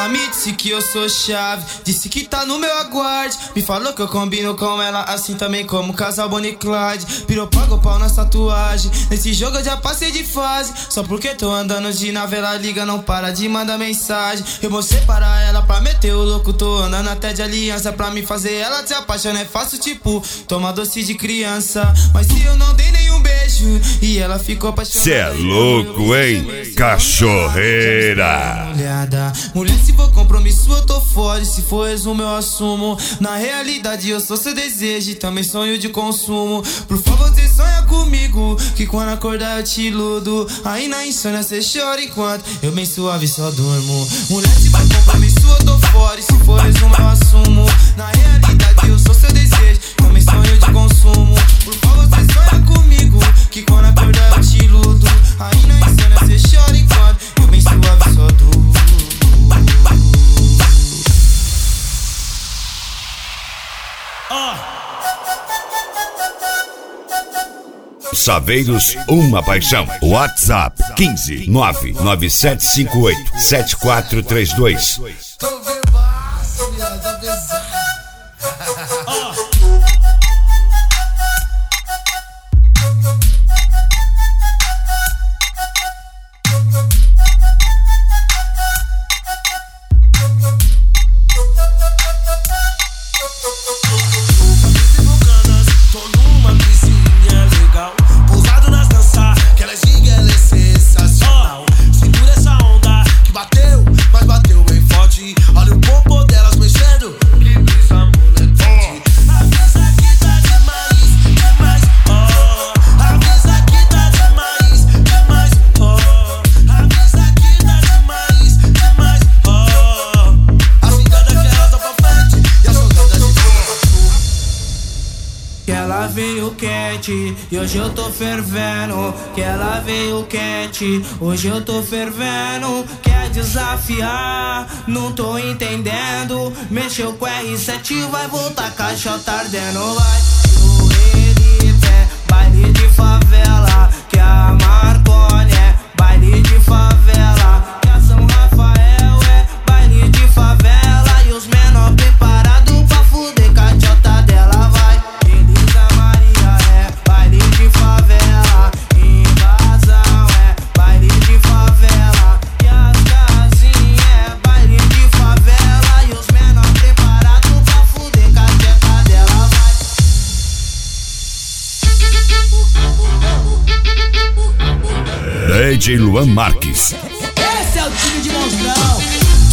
Ela me disse que eu sou chave, disse que tá no meu aguarde. Me falou que eu combino com ela, assim também como o casal Bonnie e Clyde. Pirou, pagou pau nas tatuagens, nesse jogo eu já passei de fase. Só porque tô andando de nave, ela liga, não para de mandar mensagem. Eu mostrei para ela pra meter o louco, tô andando até de aliança. Pra me fazer ela se apaixonar é fácil, tipo toma doce de criança. Mas se eu não dei nenhum beijo e ela ficou apaixonada, cê é louco, hein? Cachorreira. Mulher, se for compromisso eu tô fora, e se for resumo eu assumo. Na realidade eu sou seu desejo e também sonho de consumo. Por favor, você sonha comigo, que quando acordar eu te iludo. Aí na insônia cê chora enquanto eu bem suave só durmo. Mulher, se for compromisso eu tô fora, e se for resumo eu assumo. Na realidade eu sou seu desejo, também sonho de consumo. Por favor, você sonha comigo, que quando acordar eu te iludo. Aí na insônia cê chora enquanto eu bem suave só durmo. Saveiros, uma paixão. WhatsApp 15 99758 7432. Tô bebaço, viado, pesado. Ela veio quente e hoje eu tô fervendo. Que ela veio quente, hoje eu tô fervendo. Quer desafiar, não tô entendendo. Mexeu com R7, vai voltar caixa tá ardendo. Vai no Elite, baile de favela. Que a Marconi é baile de favela. Que a São Rafael é baile de favela. E os menor preparados pra fuder com a chota dela. Vai DJ Luan Marques. Esse é o time de monstrão.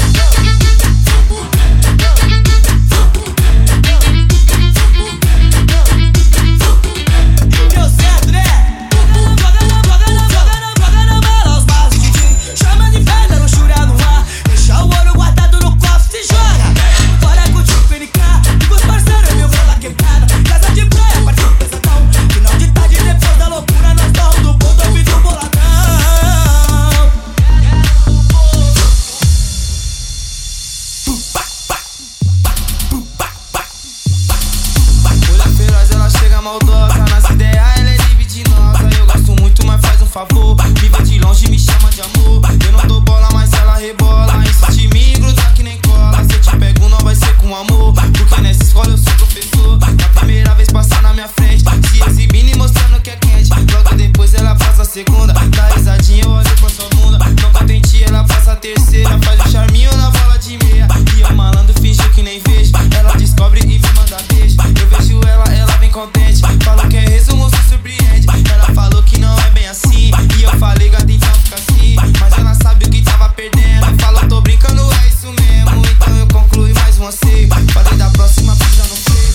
Maldosa, nas ideias ela é libidinosa. Eu gosto muito, mas faz um favor, me vê de longe e me chama de amor. Eu não dou bola, mas ela rebola. Insiste em mim, gruda que nem cola. Se eu te pego não vai ser com amor, porque nessa escola eu sou professor. Na primeira vez passar na minha frente, se exibindo e mostrando que é quente. Logo depois ela passa a segunda, dá risadinha, eu olho pra sua bunda. Não contente, ela passa a terceira, faz um charminho na bola de meia. E eu malandro finge que nem vejo, ela descobre e me manda beijo. Eu vejo ela vem contente. Falou que é resumo, se surpreende. Ela falou que não é bem assim, e eu falei, gata, então fica assim. Mas ela sabe o que tava perdendo. Falou, tô brincando, é isso mesmo. Então eu concluí mais um anseio. Falei da próxima, pisa no freio.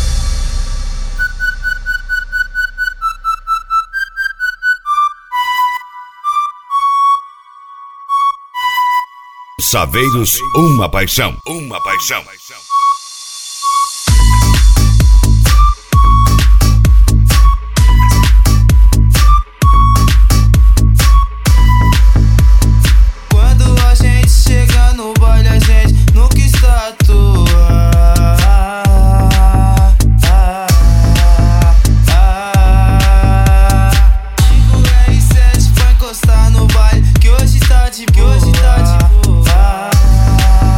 Saveiros, uma paixão. Uma paixão. Hoje tá de boa.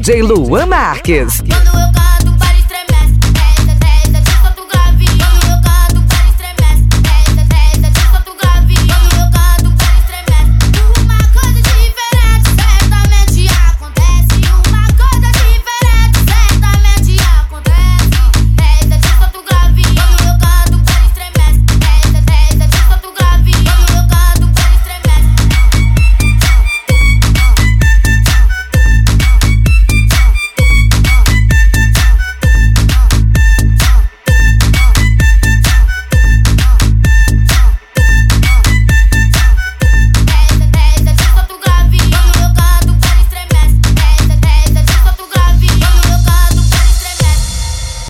DJ Luan Marques.